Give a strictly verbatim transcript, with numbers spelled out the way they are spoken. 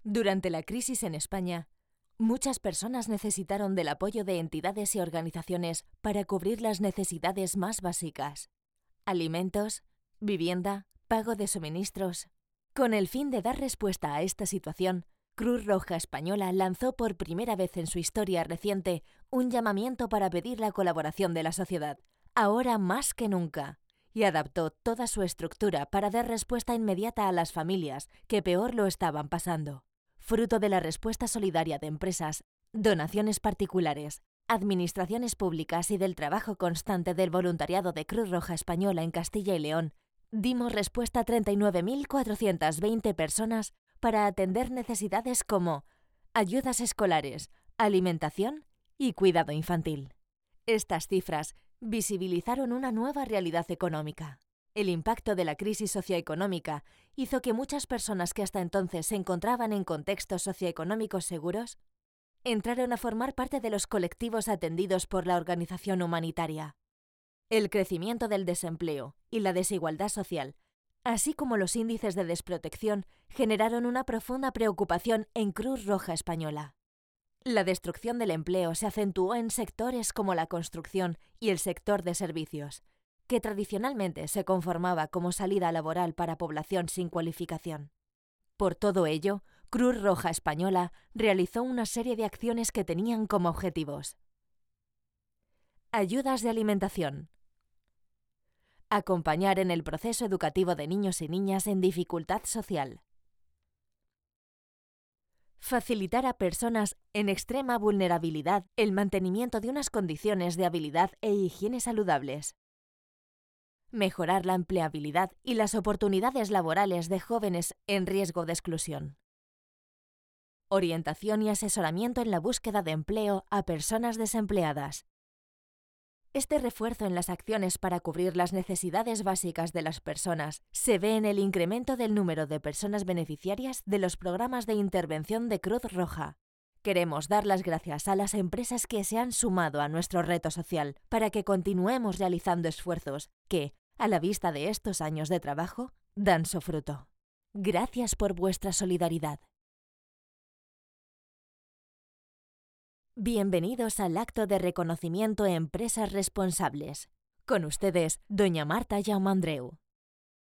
Durante la crisis en España, muchas personas necesitaron del apoyo de entidades y organizaciones para cubrir las necesidades más básicas: alimentos, vivienda, pago de suministros. Con el fin de dar respuesta a esta situación, Cruz Roja Española lanzó por primera vez en su historia reciente un llamamiento para pedir la colaboración de la sociedad, ahora más que nunca, y adaptó toda su estructura para dar respuesta inmediata a las familias que peor lo estaban pasando. Fruto de la respuesta solidaria de empresas, donaciones particulares, administraciones públicas y del trabajo constante del voluntariado de Cruz Roja Española en Castilla y León, dimos respuesta a treinta y nueve mil cuatrocientas veinte personas para atender necesidades como ayudas escolares, alimentación y cuidado infantil. Estas cifras visibilizaron una nueva realidad económica. El impacto de la crisis socioeconómica hizo que muchas personas que hasta entonces se encontraban en contextos socioeconómicos seguros entraron a formar parte de los colectivos atendidos por la organización humanitaria. El crecimiento del desempleo y la desigualdad social, así como los índices de desprotección, generaron una profunda preocupación en Cruz Roja Española. La destrucción del empleo se acentuó en sectores como la construcción y el sector de servicios, que tradicionalmente se conformaba como salida laboral para población sin cualificación. Por todo ello, Cruz Roja Española realizó una serie de acciones que tenían como objetivos: ayudas de alimentación, acompañar en el proceso educativo de niños y niñas en dificultad social, facilitar a personas en extrema vulnerabilidad el mantenimiento de unas condiciones de habilidad e higiene saludables, mejorar la empleabilidad y las oportunidades laborales de jóvenes en riesgo de exclusión, orientación y asesoramiento en la búsqueda de empleo a personas desempleadas. Este refuerzo en las acciones para cubrir las necesidades básicas de las personas se ve en el incremento del número de personas beneficiarias de los programas de intervención de Cruz Roja. Queremos dar las gracias a las empresas que se han sumado a nuestro reto social para que continuemos realizando esfuerzos que, a la vista de estos años de trabajo, dan su fruto. Gracias por vuestra solidaridad. Bienvenidos al acto de reconocimiento a empresas responsables. Con ustedes, doña Marta Jaumandreu.